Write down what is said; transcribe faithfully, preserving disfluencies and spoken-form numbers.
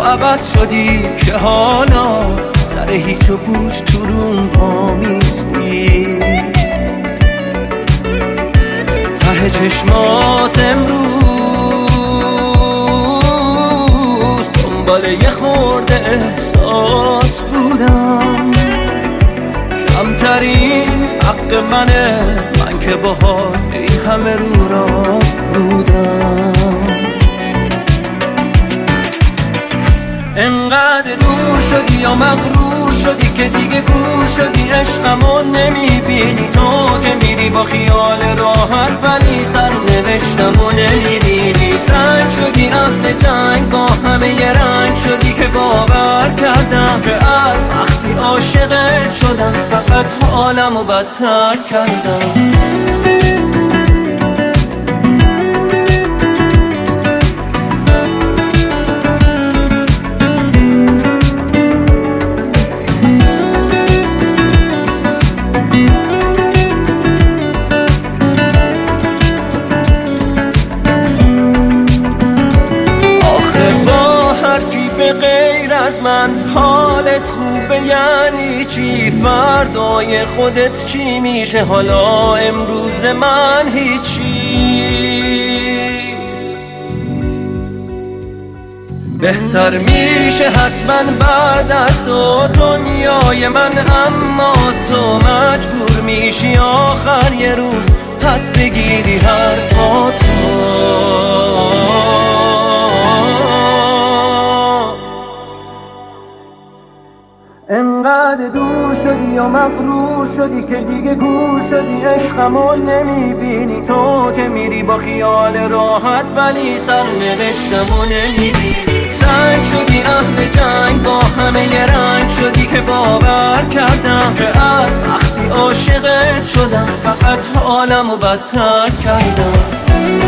عوض شدی که حالا سر هیچ و پوچ تو روم وامیستی. ته چشمات امروز دنبال یه خورده احساس بودم، کمترین حق منه من که باهات این همه رو راست بودم. انقدر دور شدی یا مغرور شدی که دیگه گور شدی، عشقمو نمیبینی تو که میری با خیال راحت، ولی سرنوشتمو نمیبینی. سنگ شدی اهل جنگ، با همه یه رنگ شدی که باور کردم که از وقتی عاشقت شدم فقط حالمو بدتر کردم. غیر از من حالت خوبه یعنی چی؟ فردای خودت چی میشه؟ حالا امروز من هیچی. بهتر میشه حتما بعد از تو دنیای من، اما تو مجبور میشی آخر یه روز پس بگیری حرفاتو. انقدر دور شدی یا مغرور شدی که دیگه گور شدی، عشقمو نمیبینی تو که میری با خیال راحت، ولی سرنوشتمو نمیبینی. سنگ شدی اهل جنگ، با همه یه رنگ شدی که باور کردم که از وقتی عاشقت شدم فقط حالمو بدتر کردم.